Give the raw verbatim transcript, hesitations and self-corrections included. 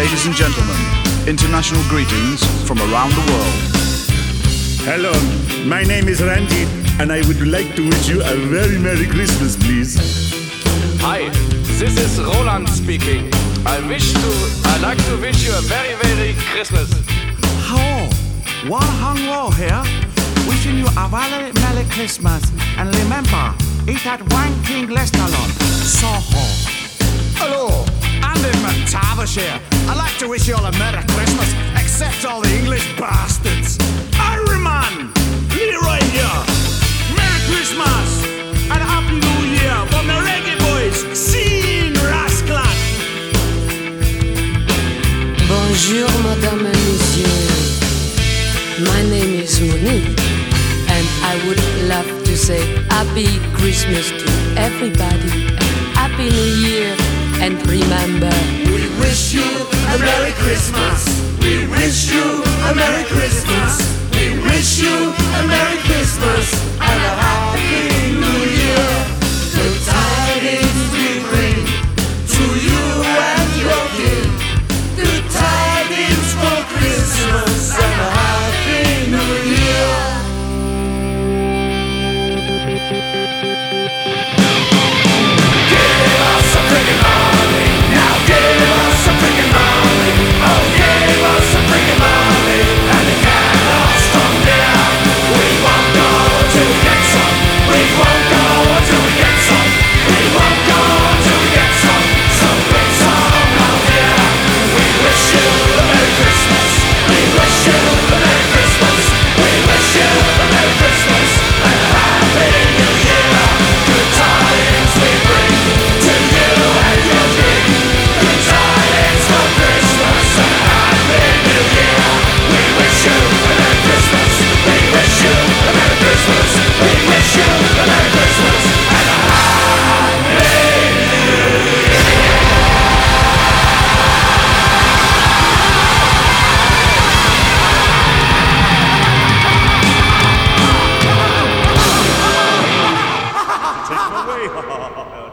Ladies and gentlemen, international greetings from around the world. Hello, my name is Randy, and I would like to wish you a very Merry Christmas, please. Hi, this is Roland speaking. I wish to, I like to wish you a very, very Christmas. Hello, one hung low here, wishing you a very Merry Christmas. And remember, eat that wanking restaurant, Soho. Hello, Andy McTavish here. I'd like to wish you all a Merry Christmas, except all the English bastards. Iron Man, Leroy here. Merry Christmas and Happy New Year from the Reggae Boys, Scene Rasclat. Bonjour, Madame and Monsieur. My name is Monique, and I would love to say Happy Christmas to everybody and Happy New Year. And remember, we wish you a Merry Christmas. We wish you a Merry Christmas. We wish you a Merry Christmas and a Happy New Year. The tidings we bring to you and your king. The tidings for Christmas and a Happy New Year. Give us a freaking money. Now give us a freaking money. Oh, give us a freaking money. And it cannot stop now. We won't go till we get some. We won't go until we get some. We won't go until we get some. So bring some out here. We wish you a Merry Christmas. We wish you a Merry Christmas. We wish you a Merry Christmas and a Happy New Year. Good tidings we bring to you and your king. Good tidings for Christmas and a Happy New Year. We wish you a Merry Christmas. We wish you a Merry Christmas. We wish you a Merry Christmas and a Happy New Year. Take them away.